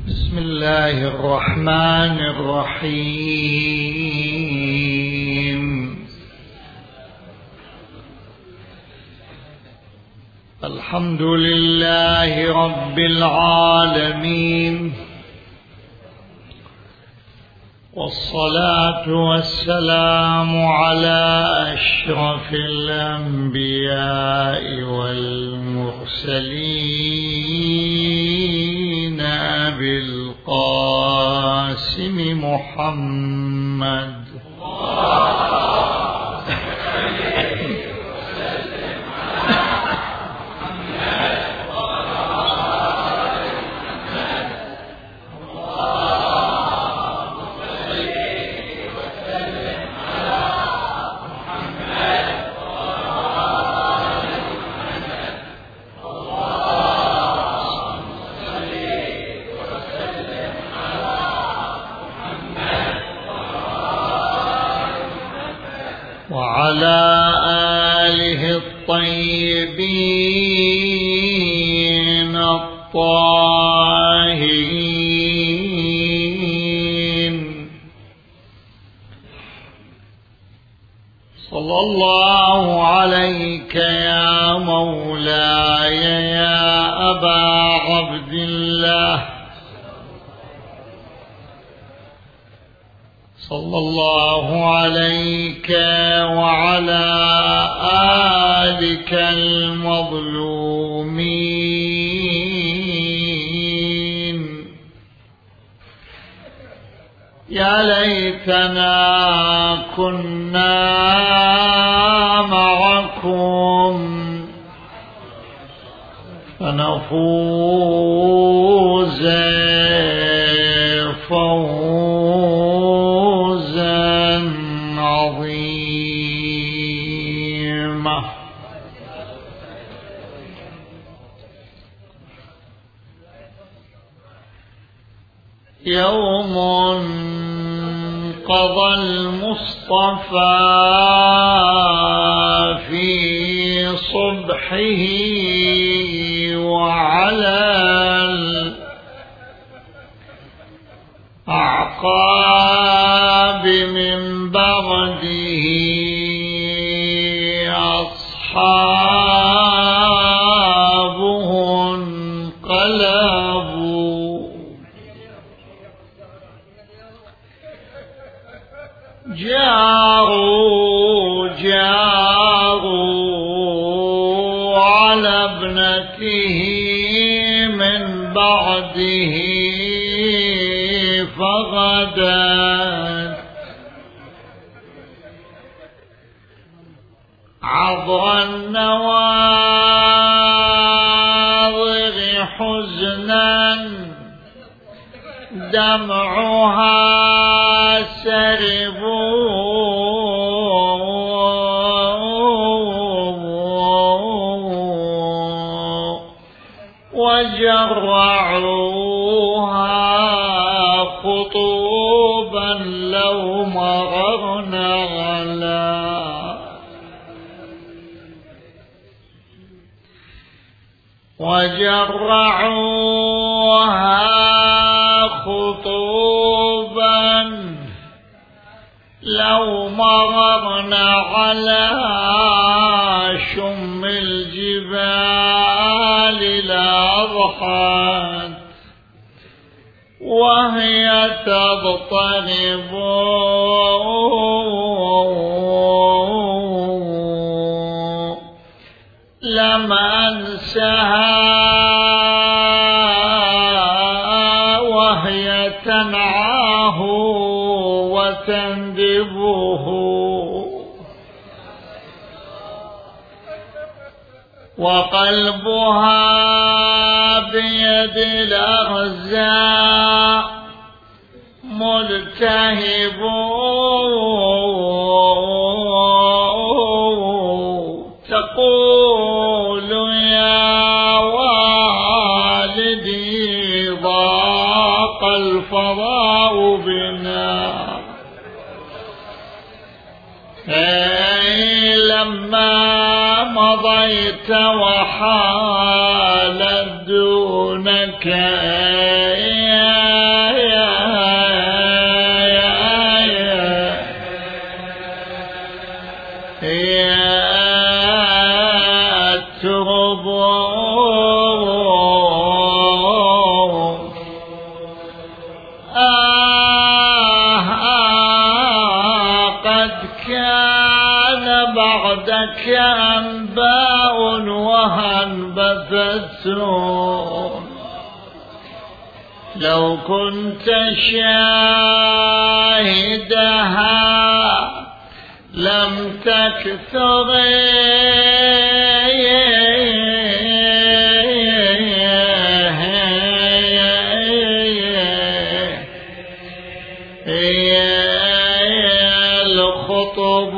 بسم الله الرحمن الرحيم. الحمد لله رب العالمين، والصلاة والسلام على أشرف الأنبياء والمرسلين أبي القاسم محمد وعلى آله الطيبين الطاهرين. صلى الله عليك يا مولاي يا أبا عبد الله، صلى الله عليك وعلى آلك المظلومين. يا ليتنا كنا معكم فنفوز فوزا عظيما. يوم قضى المصطفى في صبحه وعلى الأعقاب من بعده أصحابه انقلبوا، جاروا على ابنته من بعده فغدت عبر النواظر حزنا دمعها سرب، وجرعوها خطوبا لو مررنا على لو مررنا على شم الجبال لأضحت وهي تضطرب، لم أنسها وهي تنعاه وتندبه، وقلبها بيد الأغزاء ملتهب، تقول يا والدي ضاق الفضاء بنا، لما مضيت وحالت دونك يا بعدك أنباء وهنبثت لو كنت شاهدها لم تكثر الخطب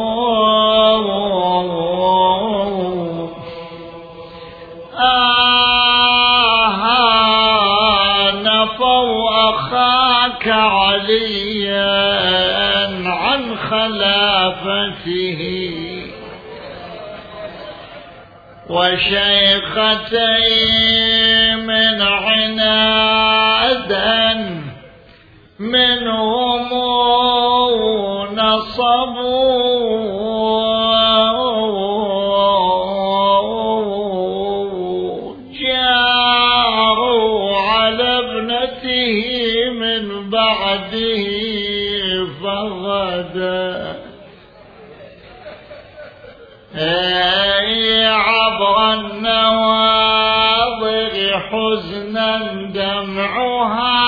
نفوا أخاك عليا عن خلافته وشيختين من عنادا منهم نصبوا جاروا على ابنته من بعده فغدا عبر النواظر حزنا دمعها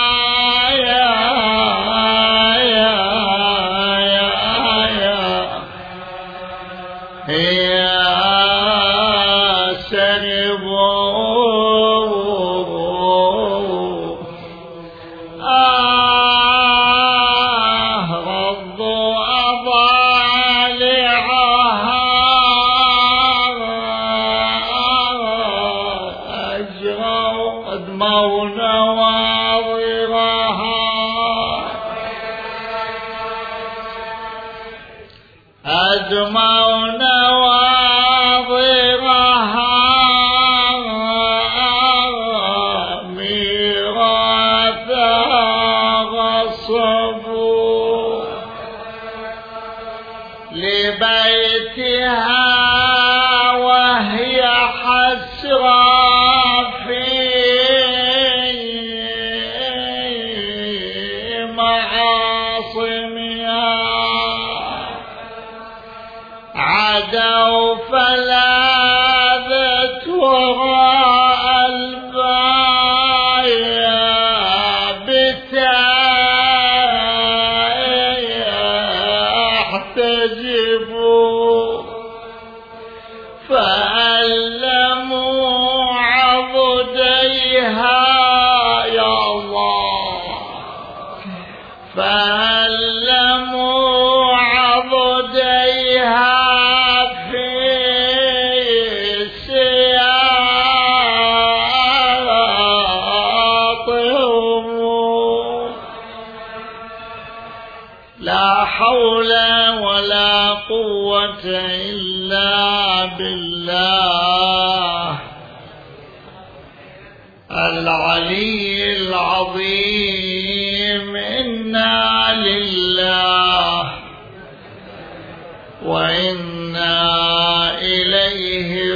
إلا بالله العلي العظيم. إنا لله وإنا إليه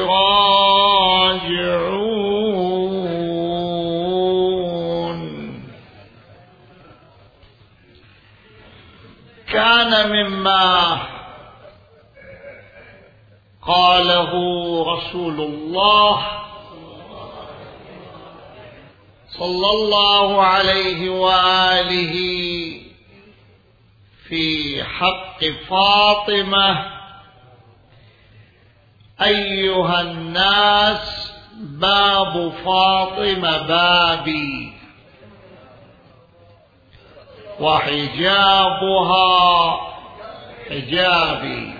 راجعون. كان مما قاله رسول الله صلى الله عليه وآله في حق فاطمة: أيها الناس باب فاطمة بابي وحجابها حجابي.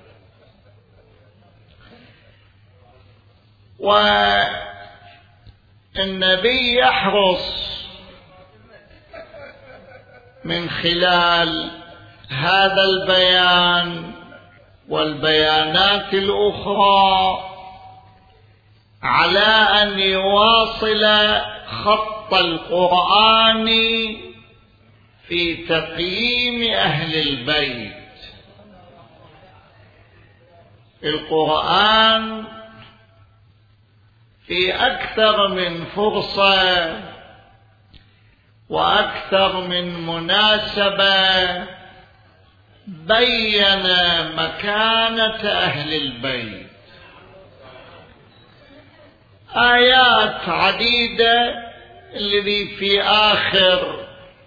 والنبي يحرص من خلال هذا البيان والبيانات الأخرى على أن يواصل خط القرآن في تقييم أهل البيت. القرآن في أكثر من فرصة وأكثر من مناسبة بين مكانة أهل البيت. آيات عديدة الذي في آخر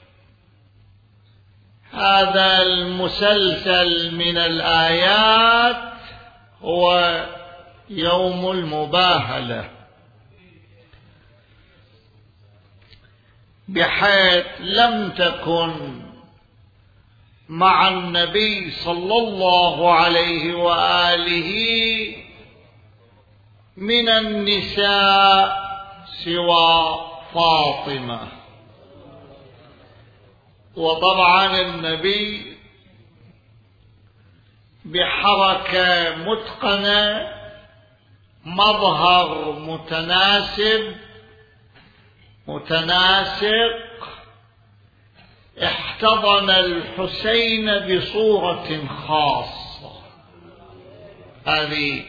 هذا المسلسل من الآيات هو يوم المباهلة، بحيث لم تكن مع النبي صلى الله عليه وآله من النساء سوى فاطمة. وطبعا النبي بحركة متقنة، مظهر متناسق، احتضن الحسين بصورة خاصة. هذه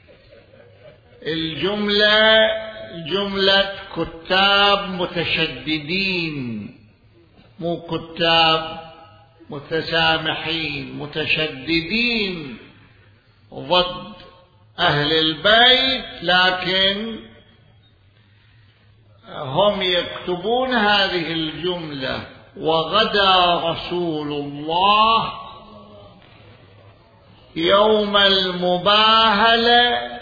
الجملة جملة كتاب متشددين، مو كتاب متسامحين، متشددين ضد أهل البيت، لكن هم يكتبون هذه الجملة: وغدا رسول الله يوم المباهلة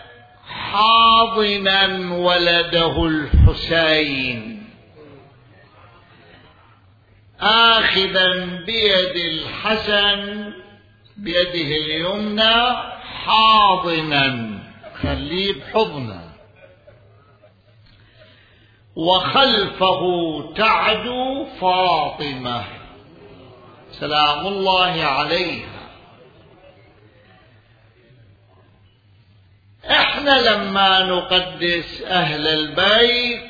حاضنا ولده الحسين، آخذا بيد الحسن بيده اليمنى حاضنا، خليه بحضنه، وخلفه تعدو فاطمة سلام الله عليها. احنا لما نقدس أهل البيت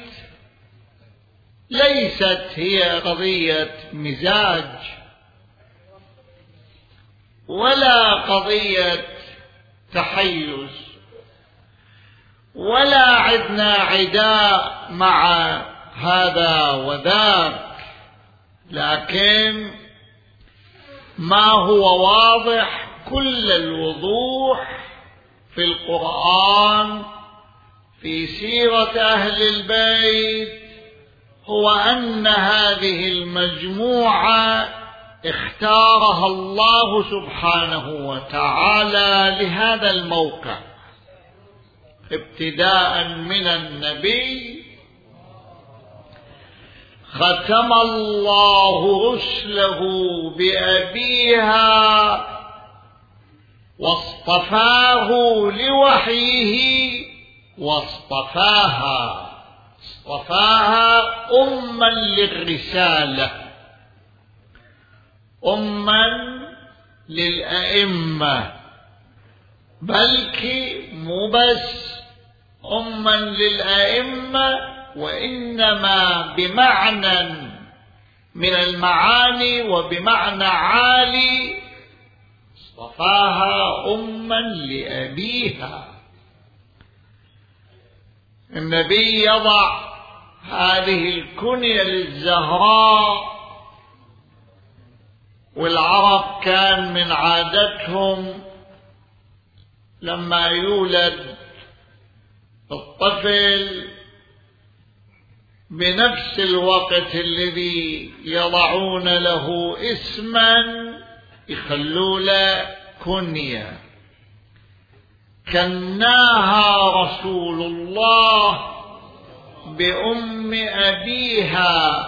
ليست هي قضية مزاج ولا قضية تحيز، ولا عدنا عداء مع هذا وذاك، لكن ما هو واضح كل الوضوح في القرآن في سيرة أهل البيت هو أن هذه المجموعة اختارها الله سبحانه وتعالى لهذا الموقع، ابتداء من النبي ختم الله رسله بأبيها واصطفاه لوحيه واصطفاها أما للرسالة، أما للأئمة، بلكي مو بس أما للأئمة، وإنما بمعنى من المعاني وبمعنى عالي، اصطفاها أما لأبيها. النبي يضع هذه الكنية للزهراء، والعرب كان من عادتهم لما يولد الطفل بنفس الوقت الذي يضعون له اسما يخلوا له كنية. كناها رسول الله بأم أبيها.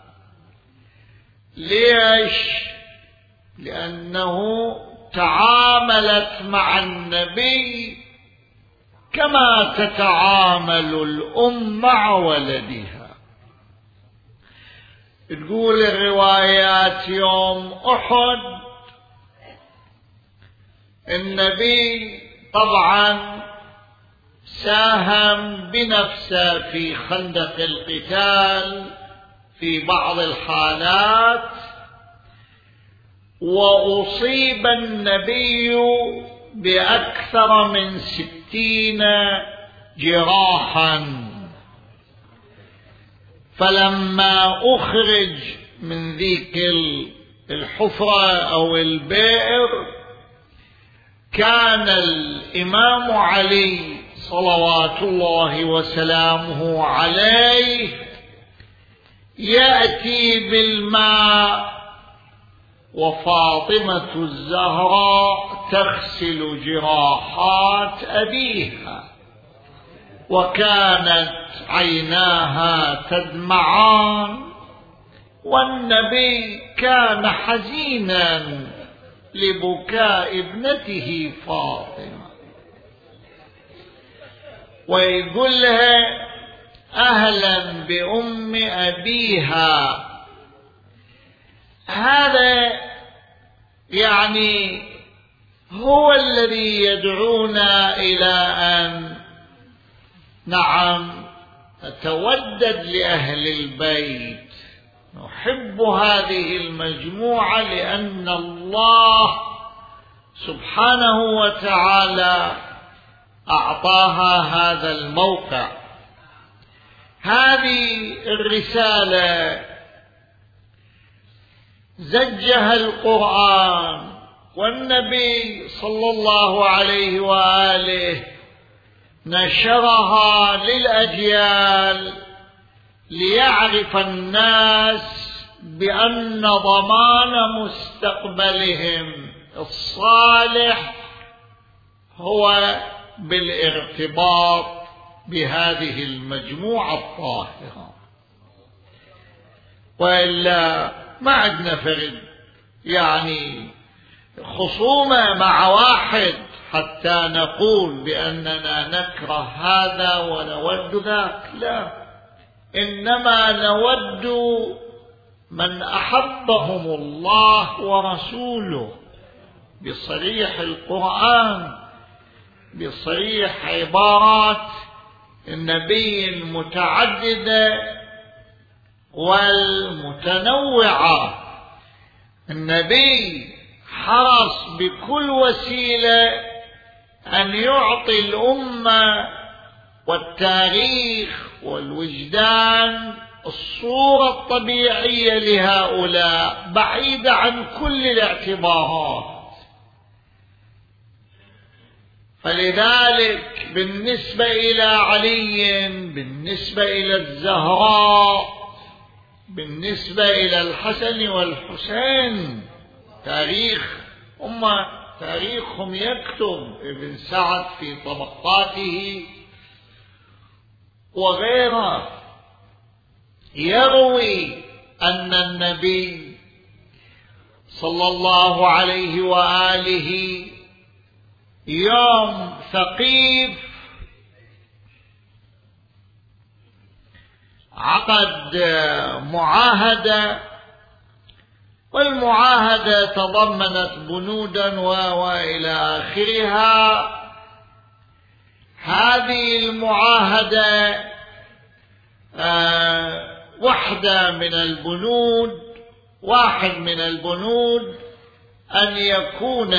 ليش؟ لأنه تعاملت مع النبي كما تتعامل الأم مع ولدها. تقول الروايات يوم أحد النبي طبعا ساهم بنفسه في خندق القتال في بعض الحالات، وأصيب النبي بأكثر من 60 جراحا. فلما أخرج من ذيك الحفرة أو البئر، كان الإمام علي صلوات الله وسلامه عليه يأتي بالماء، وفاطمة الزهراء تغسل جراحات أبيها، وكانت عيناها تدمعان، والنبي كان حزينا لبكاء ابنته فاطمة، ويقول لها أهلا بأم أبيها. هذا يعني هو الذي يدعونا إلى أن نتودد لأهل البيت، نحب هذه المجموعة، لأن الله سبحانه وتعالى أعطاها هذا الموقع. هذه الرسالة زجها القرآن، والنبي صلى الله عليه وآله نشرها للأجيال ليعرف الناس بأن ضمان مستقبلهم الصالح هو بالارتباط بهذه المجموعة الطاهرة، وإلا ما عندنا فرد يعني خصومة مع واحد حتى نقول بأننا نكره هذا ونود ذاك، لا، إنما نود من أحبهم الله ورسوله بصريح القرآن، بصريح عبارات النبي المتعددة والمتنوعة. النبي حرص بكل وسيلة أن يعطي الأمة والتاريخ والوجدان الصورة الطبيعية لهؤلاء بعيدة عن كل الاعتبارات. فلذلك بالنسبة إلى علي، بالنسبة إلى الزهراء، بالنسبة إلى الحسن والحسين، تاريخهم يكتب. ابن سعد في طبقاته وغيره يروي أن النبي صلى الله عليه وآله يوم ثقيف عقد معاهدة، والمعاهدة تضمنت بنودا وإلى آخرها. هذه المعاهدة واحد من البنود أن يكون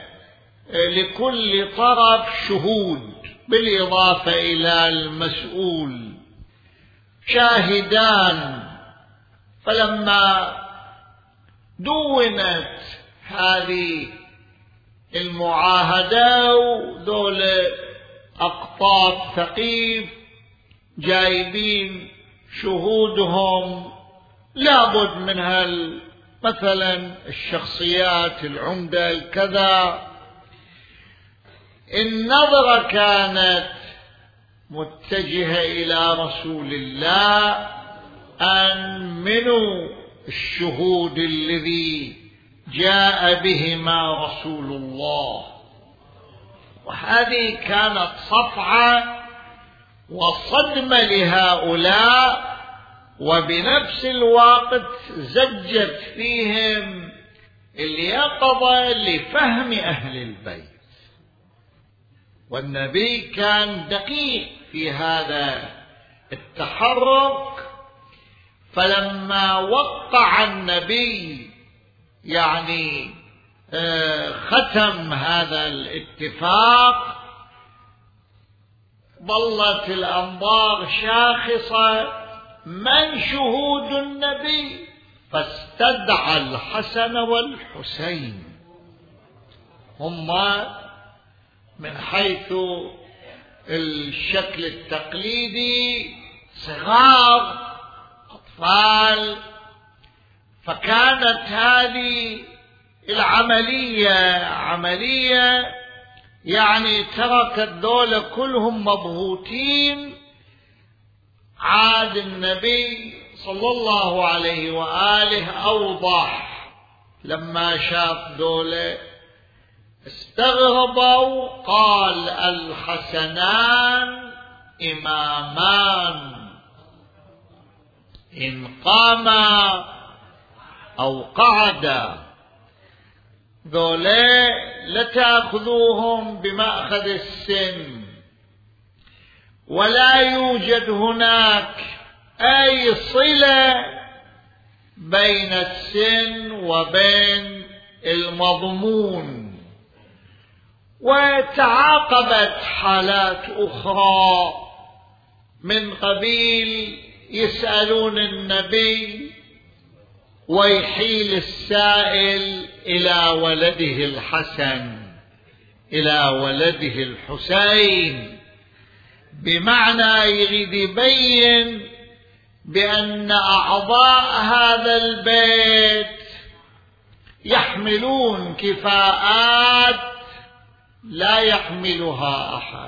لكل طرف شهود بالإضافة إلى المسؤول شاهدان. فلما دونت هذه المعاهدة ودول أقطاب ثقيف جايبين شهودهم، لابد من مثلا الشخصيات العمدة الكذا، النظرة كانت متجهة إلى رسول الله أن منوا الشهود الذي جاء بهما رسول الله. وهذه كانت صفعة وصدمة لهؤلاء، وبنفس الوقت زجت فيهم اليقظة لفهم أهل البيت. والنبي كان دقيق في هذا التحرك، فلما وقع النبي ختم هذا الاتفاق، ظلت الأنظار شاخصة من شهود النبي، فاستدعى الحسن والحسين، هما من حيث الشكل التقليدي صغار أطفال، فكانت هذه العملية عملية يعني تركت دول كلهم مضغوطين. عاد النبي صلى الله عليه وآله أوضح، لما شاف دول استغربوا، قال: الحسنان إمامان إن قاما أو قعدا، ذولا لا تأخذوهم بمأخذ السن، ولا يوجد هناك أي صلة بين السن وبين المضمون. وتعاقبت حالات أخرى من قبيل يسألون النبي ويحيل السائل إلى ولده الحسن إلى ولده الحسين، بمعنى يريد يبين بأن أعضاء هذا البيت يحملون كفاءات لا يحملها أحد،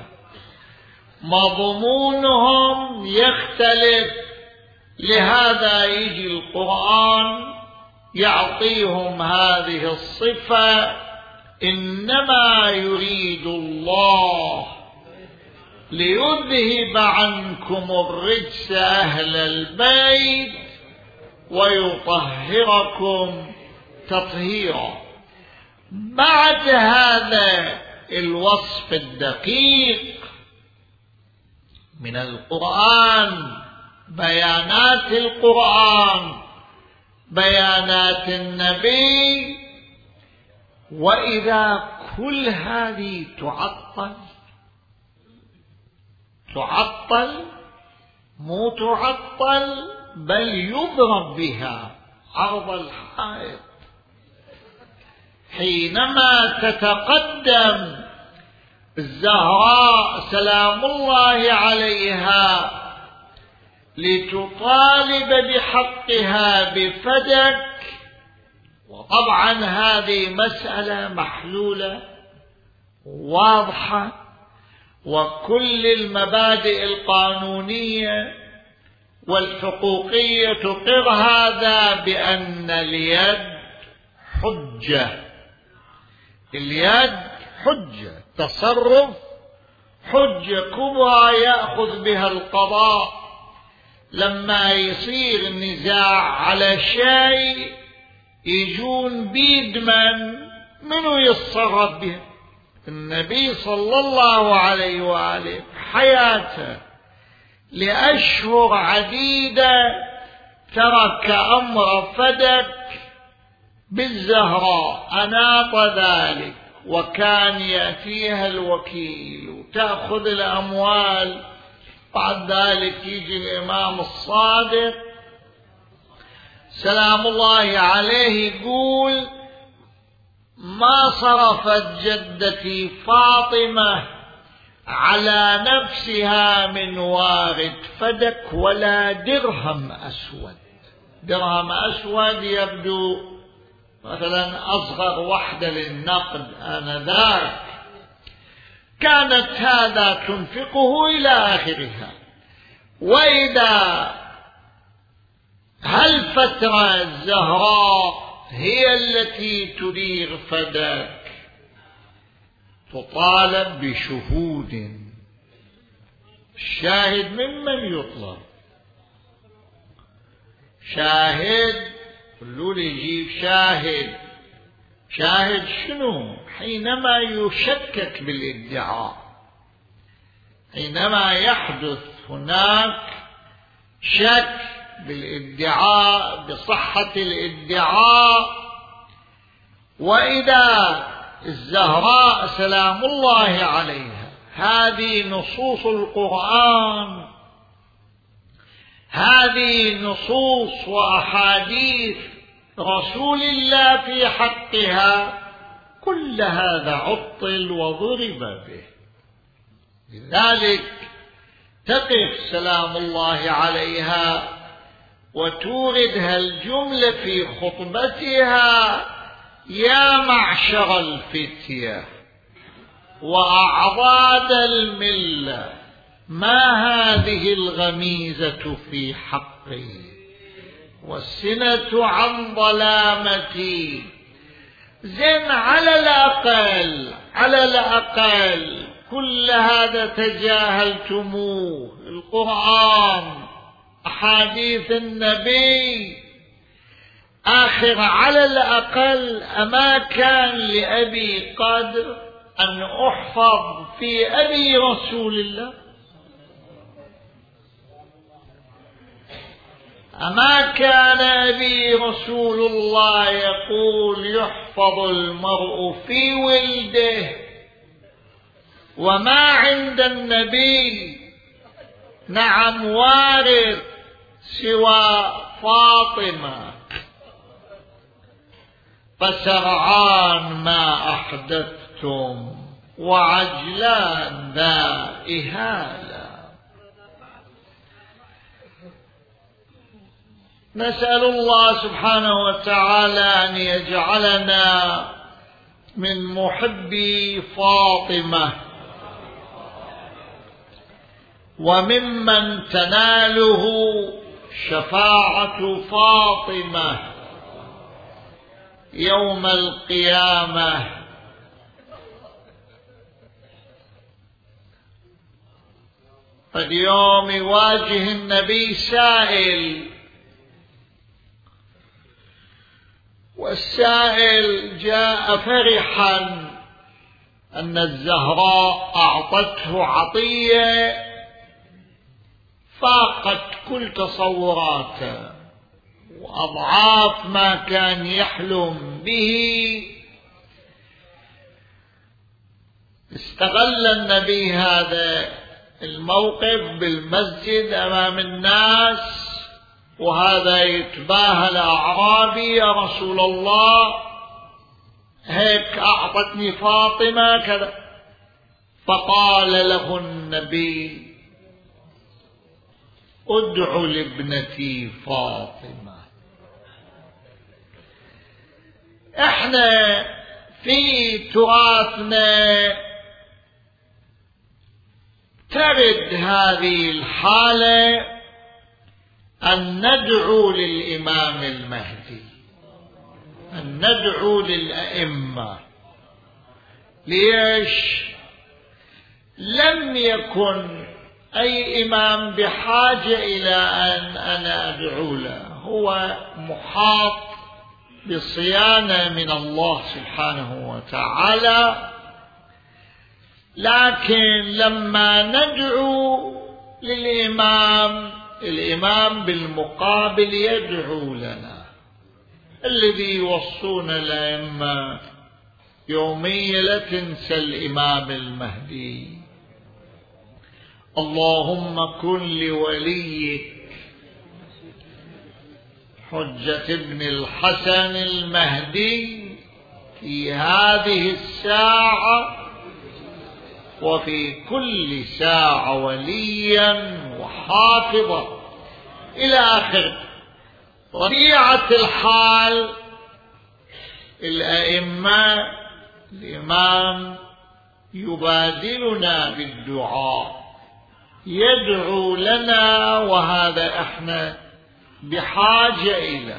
مضمونهم يختلف. لهذا يجي القرآن يعطيهم هذه الصفة: إنما يريد الله ليذهب عنكم الرجس أهل البيت ويطهركم تطهيرا. بعد هذا الوصف الدقيق من القرآن، بيانات القرآن، بيانات النبي، وإذا كل هذه تعطل مو تعطل بل يضرب بها عرض الحائط. حينما تتقدم الزهراء سلام الله عليها لتطالب بحقها بفدك، وطبعا هذه مسألة محلولة واضحة، وكل المبادئ القانونية والحقوقية تقر هذا، بأن اليد حجة، اليد حجة، تصرف حجة كبرى يأخذ بها القضاء. لما يصير نزاع على شيء يجون بيد منو يتصرف به؟ النبي صلى الله عليه وآله حياته لأشهر عديدة ترك أمر فدك بالزهراء، أناط ذلك، وكان يأتيها الوكيل وتأخذ الأموال. بعد ذلك يجي الإمام الصادق سلام الله عليه يقول: ما صرفت جدتي فاطمة على نفسها من وارد فدك ولا درهم أسود. درهم أسود يبدو مثلا أصغر وحدة للنقد آنذاك، كانت هذا تنفقه إلى آخرها. وإذا هالفترة الزهراء هي التي تدير فدك، تطالب بشهود. الشاهد ممن يطلب؟ شاهد، قلوا لي يجيب شاهد. شاهد شنو؟ حينما يشكك بالادعاء، حينما يحدث هناك شك بالادعاء، بصحة الادعاء. وإذا الزهراء سلام الله عليها، هذه نصوص القرآن، هذه نصوص وأحاديث رسول الله في حقها، كل هذا عطل وضرب به. لذلك تقف سلام الله عليها وتورد هالجملة في خطبتها: يا معشر الفتية وأعضاد الملة، ما هذه الغميزة في حقي والسنة عن ظلامتي. زين، على الأقل كل هذا تجاهلتموه، القرآن، أحاديث النبي. آخر على الأقل أما كان لأبي قدر أن أحفظ في أبي رسول الله؟ أما كان أبي رسول الله يقول يحفظ المرء في ولده، وما عند النبي نعم وارث سوى فاطمة. فسرعان ما أحدثتم وعجلان ذا إهالة. نسأل الله سبحانه وتعالى أن يجعلنا من محبي فاطمة وممن تناله شفاعة فاطمة يوم القيامة. اليوم يواجه النبي سائل، والسائل جاء فرحا أن الزهراء أعطته عطية فاقت كل تصوراته وأضعاف ما كان يحلم به. استغل النبي هذا الموقف بالمسجد أمام الناس، وهذا يتباهى الأعرابي: يا رسول الله هيك أعطتني فاطمة كذا. فقال له النبي: ادع لابنتي فاطمة. احنا في تراثنا ترد هذه الحالة أن ندعو للإمام المهدي، أن ندعو للأئمة. ليش؟ لم يكن أي إمام بحاجة إلى أن أنا أدعو له، هو محاط بصيانة من الله سبحانه وتعالى. لكن لما ندعو للإمام، الإمام بالمقابل يدعو لنا. الذي يوصون الأئمة يوميا: لا تنسى الإمام المهدي، اللهم كن لوليك حجة ابن الحسن المهدي في هذه الساعة وفي كل ساعة وليا وحافظا إلى آخر. طبيعة الحال الأئمة، الإمام يبادلنا بالدعاء، يدعو لنا، وهذا احنا بحاجة إلى.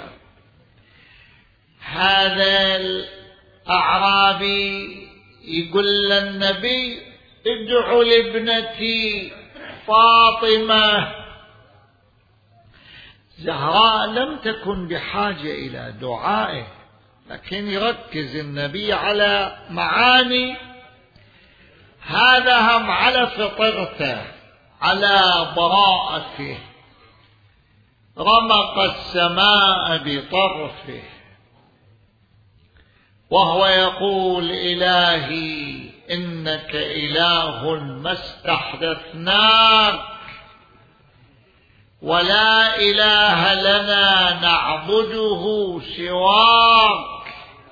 هذا الأعرابي يقول للنبي: ادعوا لابنتي فاطمة. زهراء لم تكن بحاجة إلى دعائه، لكن يركز النبي على معاني هذا، هم على فطرته، على براءته. رمق السماء بطرفه وهو يقول: إلهي إنك إله ما استحدثناك ولا إله لنا نعبده سواك،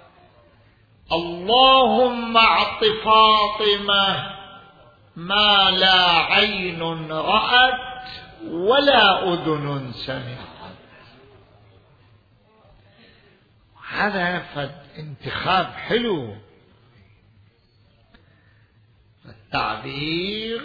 اللهم اعط فاطمة ما لا عين رأت ولا أذن سمعت. هذا انتخاب حلو، التعبير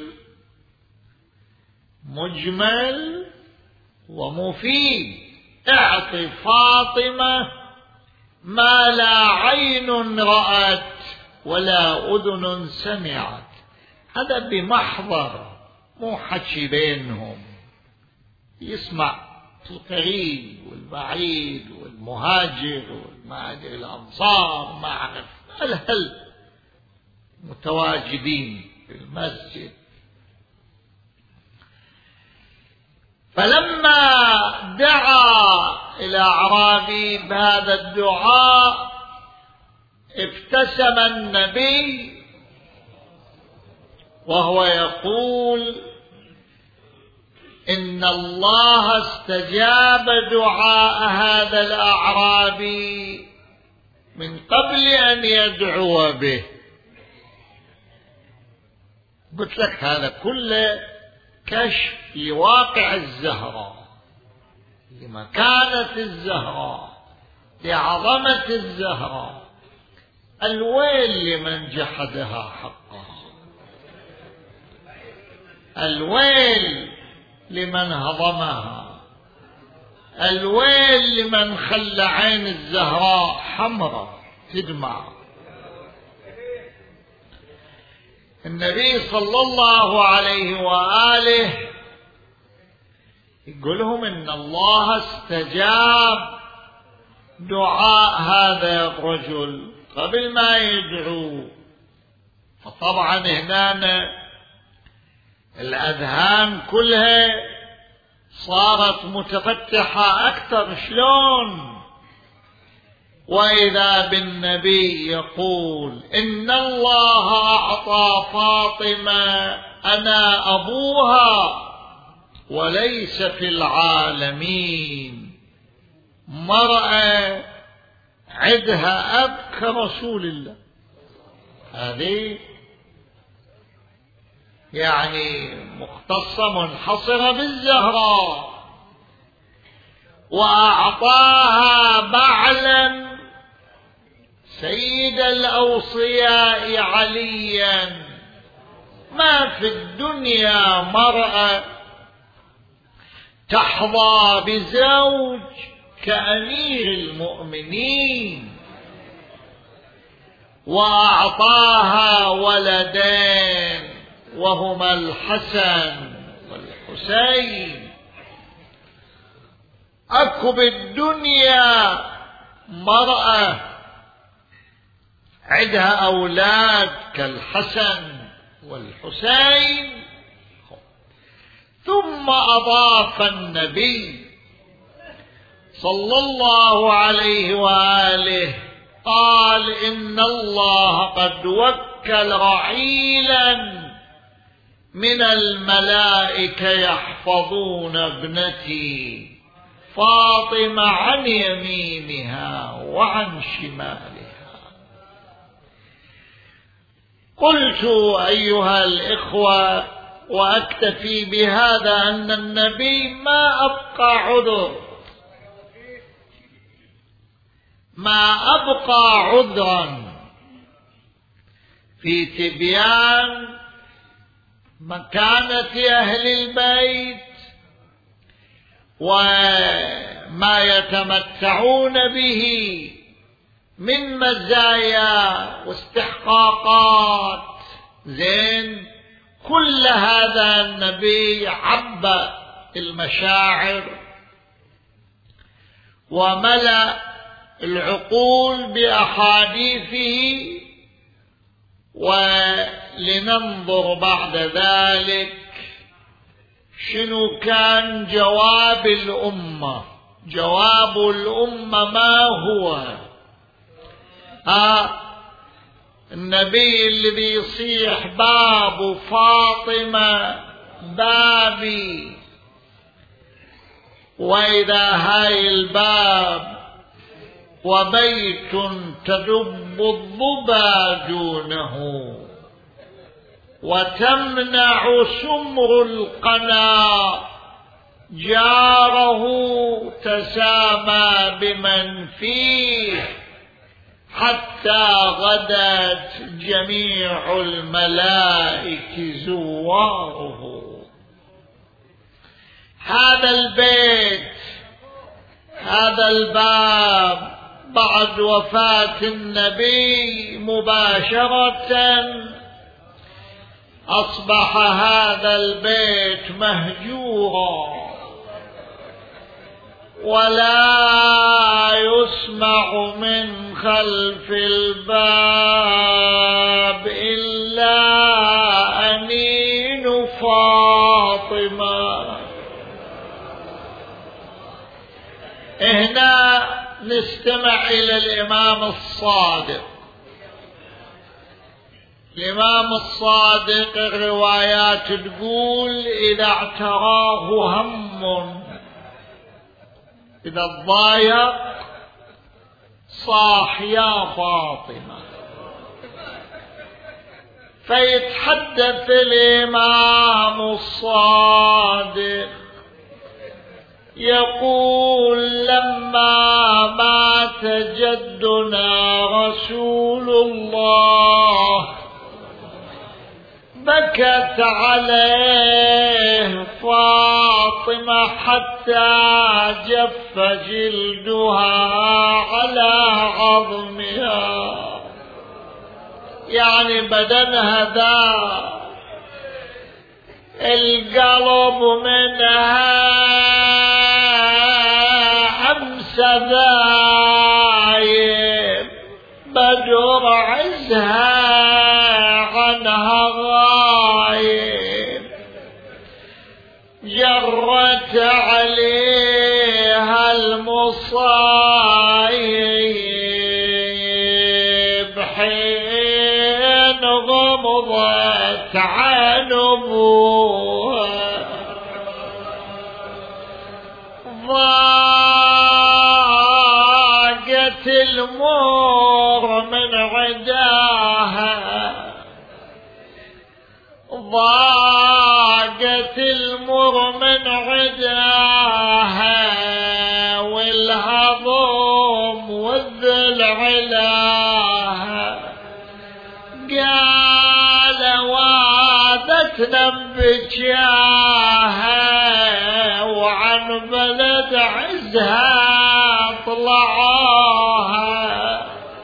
مجمل ومفيد. اعط فاطمة ما لا عين رأت ولا أذن سمعت. هذا بمحضر، مو حكي بينهم، يسمع القريب والبعيد والمهاجر والمهاجر الأنصار، ما أعرف الهل متواجدين في المسجد. فلما دعا إلى أعرابي بهذا الدعاء ابتسم النبي وهو يقول إن الله استجاب دعاء هذا الأعرابي من قبل أن يدعو به. قلت لك هذا كله كشف لواقع الزهراء، لمكانة الزهراء، لعظمة الزهراء. الويل لمن جحدها حقها، الويل لمن هضمها، الويل لمن خلى عين الزهراء حمراء تدمع. النبي صلى الله عليه وآله يقول لهم إن الله استجاب دعاء هذا الرجل قبل ما يدعو. فطبعا هنا الأذهان كلها صارت متفتحة أكثر. شلون؟ وإذا بالنبي يقول إن الله أعطى فاطمة أنا أبوها وليس في العالمين مرأة عدها أب كرسول الله. هذه يعني مختصة منحصرة بالزهراء. وأعطاها بعلا سيد الأوصياء عليا. ما في الدنيا مرأة تحظى بزوج كأمير المؤمنين. وأعطاها ولدين وهما الحسن والحسين. أكو بالدنيا مرأة عندها أولاد كالحسن والحسين. ثم أضاف النبي صلى الله عليه وآله قال إن الله قد وكل رعيلا من الملائكة يحفظون ابنتي فاطمة عن يمينها وعن شمالها. قلت أيها الإخوة وأكتفي بهذا أن النبي ما أبقى عذرا في تبيان مكانة أهل البيت وما يتمتعون به من مزايا واستحقاقات. زين، كل هذا النبي عبأ المشاعر وملأ العقول بأحاديثه. ولننظر بعد ذلك شنو كان جواب الأمة. جواب الأمة ما هو؟ النبي اللي بيصيح باب فاطمة بابي، وإذا هاي الباب وبيت تدب الظبا دونه، وتمنع سمر القنا جاره تسامى بمن فيه، حتى غدت جميع الملائك زواره. هذا البيت، هذا الباب بعد وفاة النبي مباشرة أصبح هذا البيت مهجورا، ولا يسمع من خلف الباب إلا أنين فاطمة. هنا نستمع إلى الإمام الصادق. الإمام الصادق الروايات تقول إذا اعتراه هم، إذا الضايق صاح يا فاطمة، فيتحدث الإمام الصادق يقول لما مات جدنا رسول الله بكت عليه فاطمة حتى جف جلدها على عظمها، يعني بدنها ذا القلب منها أمس ذايب، بدر عزها عنها غايب، جرت عليها المصايب حين غمضت عن أبوها، ضاقت المور من عداها، ضاقت المر من عداها، والهضم والذلع لها، قال وعدتنا بجاها، وعن بلد عزها طلعاها.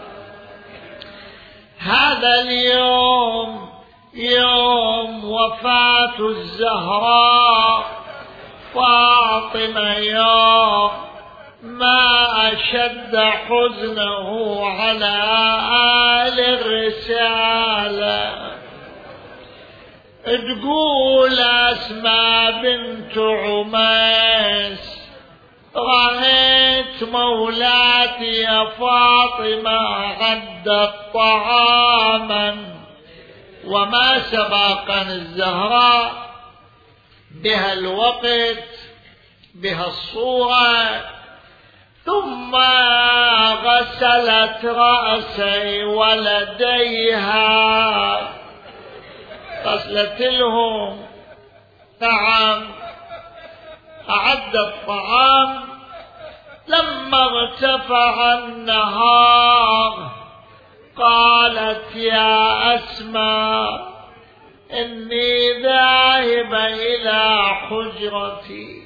هذا اليوم يوم وفاة الزهراء فاطمة، يوم ما أشد حزنه على آل الرسالة. تقول أسماء بنت عميس رأيت مولاتي يا فاطمة عدت طعاما، وما سبق الزهراء بها الوقت بها الصورة، ثم غسلت رأسي ولديها، غسلت لهم، نعم أعدت الطعام. لما ارتفع النهار قالت يا أسماء إني ذاهبة إلى حجرتي،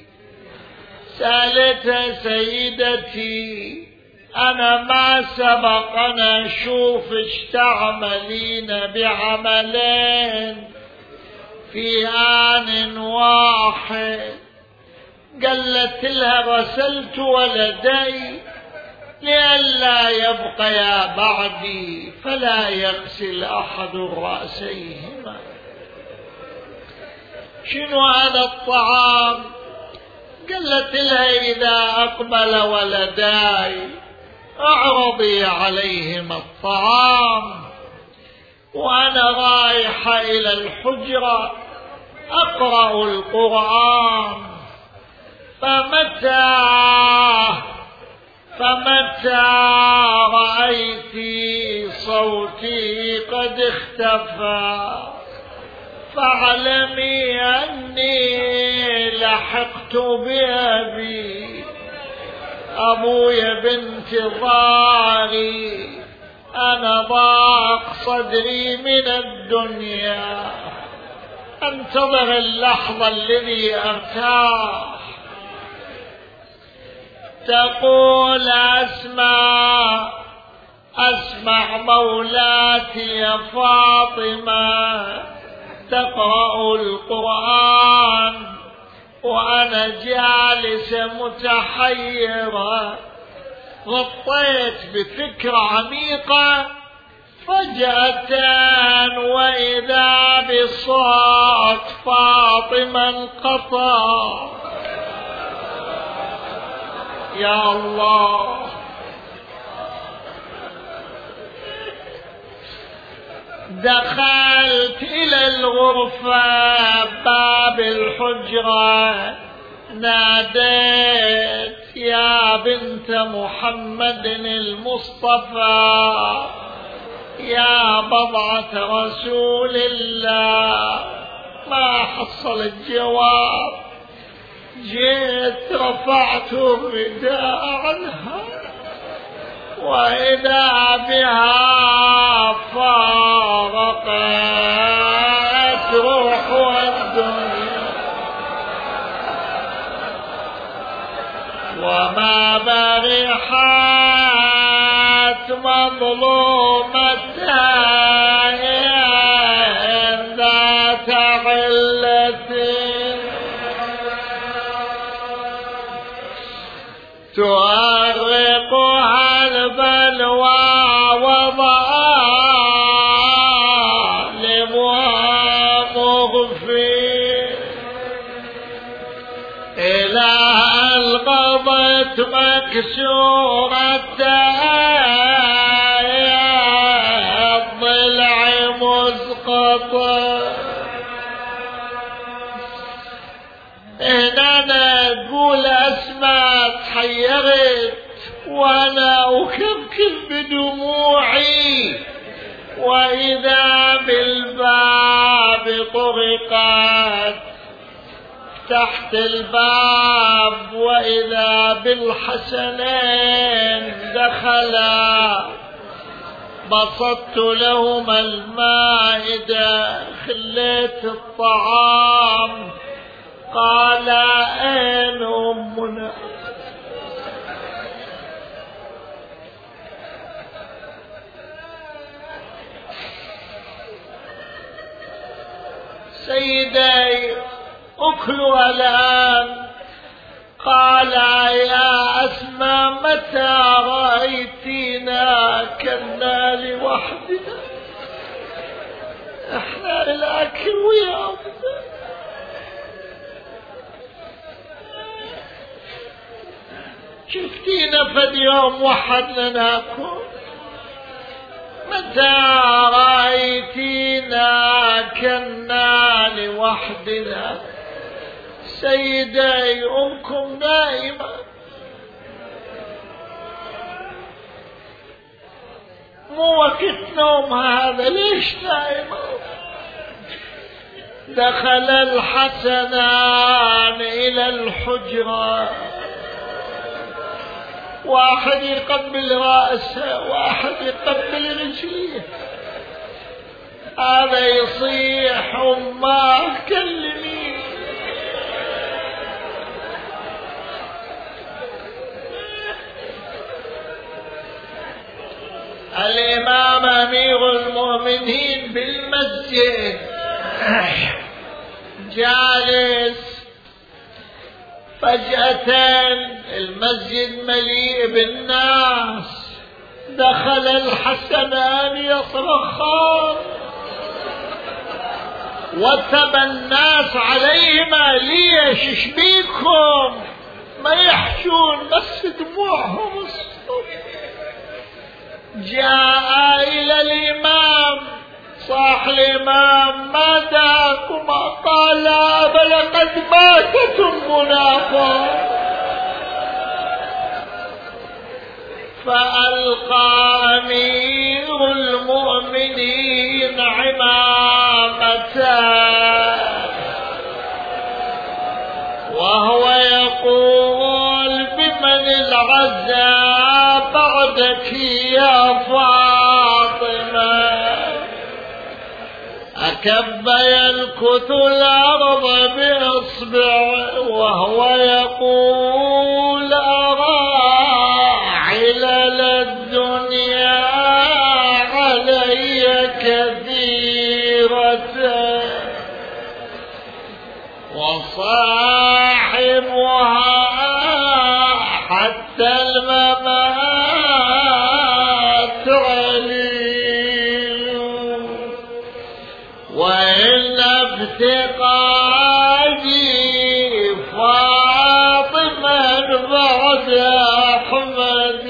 سألت سيدتي أنا ما سبقنا نشوف تعملين بعملين في آن واحد. قالت لها غسلت ولدي لئلا يبقيا بعدي فلا يغسل أحد رأسيهما. شنو هذا الطعام؟ قالت لها إذا أقبل ولداي أعرضي عليهما الطعام، وأنا رايحة إلى الحجرة أقرأ القرآن، فمتى رأيت صوتي قد اختفى فاعلمي أني لحقت بأبي أبويا بانتظاري، أنا ضاق صدري من الدنيا، انتظر اللحظة الذي أرتاح. تقول أسمع مولاتي يا فاطمة تقرأ القرآن وأنا جالسة متحيرة، غطيت بفكرة عميقة فجأة وإذا بصوت فاطمة انقطع. يا الله، دخلت إلى الغرفة باب الحجرة ناديت يا بنت محمد المصطفى يا بضعة رسول الله، ما حصلت جواب. جيت رفعت الرداء عنها وإذا بها فارقت روح الدنيا، وما برحت مظلومتان ذات علة تؤرقها البلوى وظالمها مغفي، إلى القضت مكسورة الضلع مسقطة. هنا نقول أسماء تحيرت وأنا أكبكب بدموعي، وإذا بالباب طرقت، تحت الباب وإذا بالحسنين دخلا، بسطت لهما المائدة خليت الطعام، قال أين أمنا؟ سيدي أكلها الآن. قال يا أسماء متى رأيتينا كنا لوحدنا، احنا الأكل ويانا، شفتينا فد يوم وحدنا ناكل، متى رأيتينا كنا لوحدنا. سيدي أمكم نائمة، مو وقت نوم هذا، ليش نائمة؟ دخل الحسنان إلى الحجرة، واحد يقبل رأسه واحد يقبل رجليه، هذا يصيح أمه كلمي. الإمام أمير المؤمنين بالمسجد جالس، فجأة المسجد مليء بالناس، دخل الحسنان يصرخان وثب الناس عليهما، ليش ايش بيكم؟ ما يحشون بس دموعهم الصبح. جاء إلى الإمام، صاح الإمام ما داكما؟ قال بل قد ماتت أمنا. فألقى أمير المؤمنين عمامته وهو يقول بمن العزاء بعدك يا فاطمة. أكب ينكث الأرض بإصبعه وهو يقول أرى علل الدنيا علي كثيرة وصاحبها حتى الممات عليل وإن افتقادي فاطمة بعد أحمد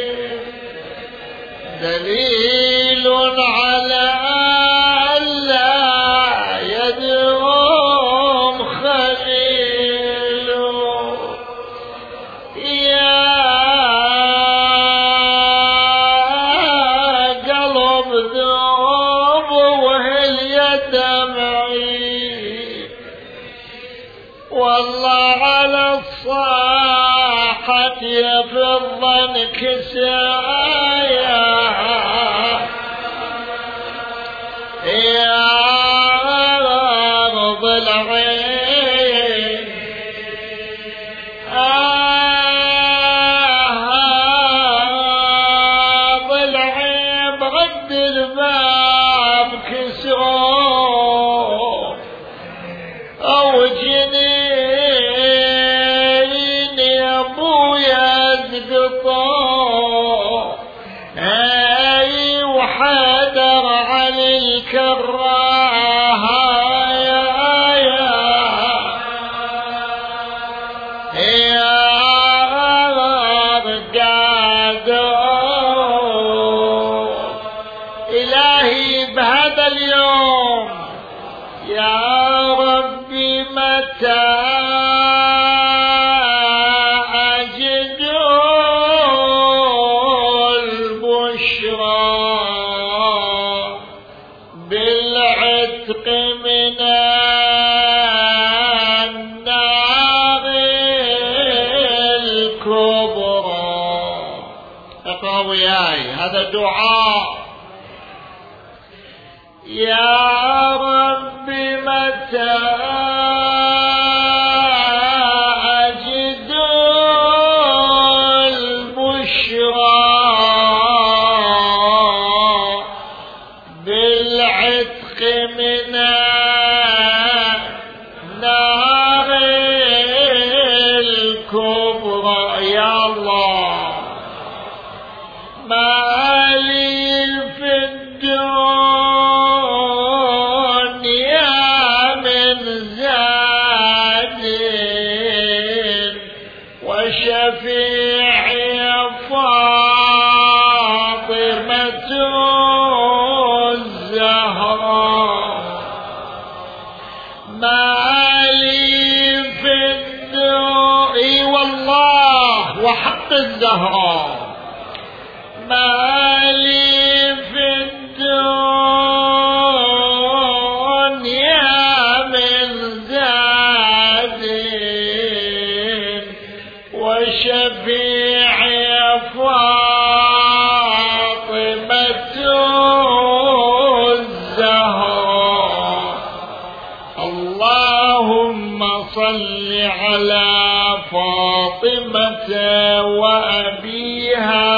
دليل على ألا يدوم خليل. يا قلب ذوب وهل يدمعي والله على الصاحة يفض انكسايا يا أرض العين أرض العين بغد الباب كسور أو جنين يا أبويا تقطع أي وحدر عن الكراهة يا قادر إلهي بهذا اليوم يا ربي متى أجد البشرى بالعتق من النار الكبرى. اقرأ وياي هذا دعاء. يا رب متى أجد البشرى بالعتق من النار الكبرى. يا الله ما لي في الدنيا من زاد وشفيعي فاطمة الزهراء ما لي في الدنيا والله وحق الزهراء ما لي في الدنيا من زاد وشفيعي فاطمة الزهراء. اللهم صل على فاطمة وأبيها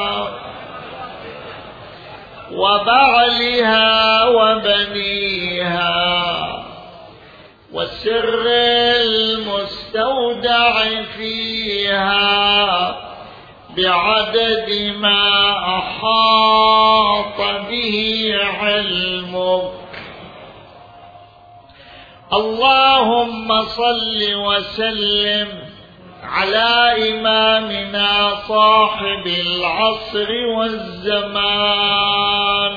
وبعلها وبنيها والسر المستودع فيها بعدد ما أحاط به علمك. اللهم صل وسلم على إمامنا صاحب العصر والزمان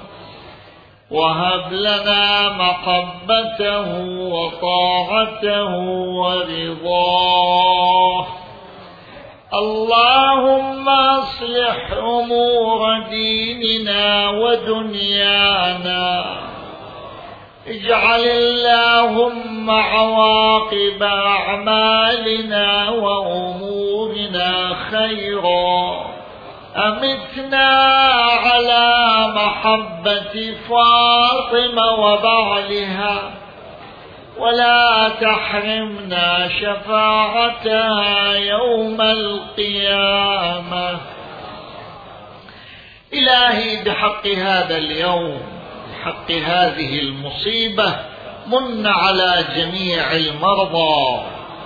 وهب لنا محبته وطاعته ورضاه. اللهم أصلح أمور ديننا ودنيانا، اجعل اللهم عواقب أعمالنا وأمورنا خيرا، أمتنا على محبة فاطمة وبعلها، ولا تحرمنا شفاعتها يوم القيامة. إلهي بحق هذا اليوم، بحق هذه المصيبة، من على جميع المرضى.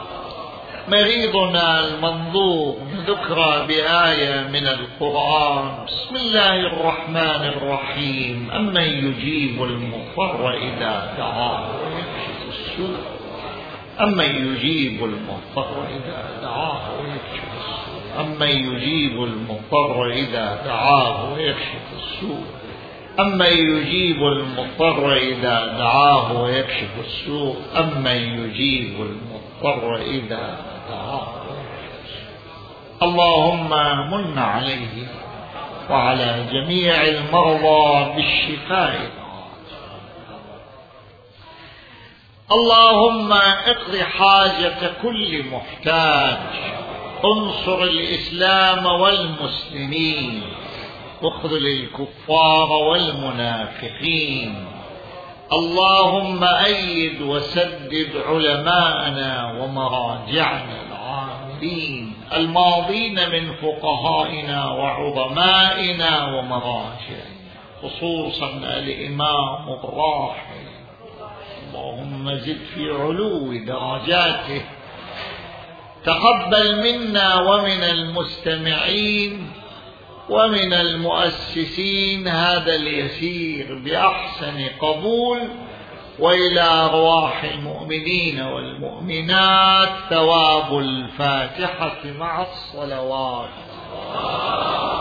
مريضنا المنظور ذكر بآية من القرآن: بسم الله الرحمن الرحيم، أمن يجيب المضطر إذا دعاه ويكشف السوء، أمن يجيب المضطر إذا دعاه ويكشف السوء، أمن يجيب المضطر إذا دعاه ويكشف السوء، أمن يجيب المضطر إذا دعاه ويكشف السوء، أمن يجيب المضطر إذا دعاه. اللهم من عليه وعلى جميع المرضى بالشفاء. اللهم اقض حاجة كل محتاج، انصر الإسلام والمسلمين، واخذل الكفار والمنافقين. اللهم أيد وسدد علماءنا ومراجعنا العاملين الماضين من فقهائنا وعظمائنا ومراجعنا، خصوصا الإمام الراحل، اللهم زد في علو درجاته. تقبل منا ومن المستمعين ومن المؤسسين هذا اليسير بأحسن قبول، وإلى أرواح المؤمنين والمؤمنات ثواب الفاتحة مع الصلوات.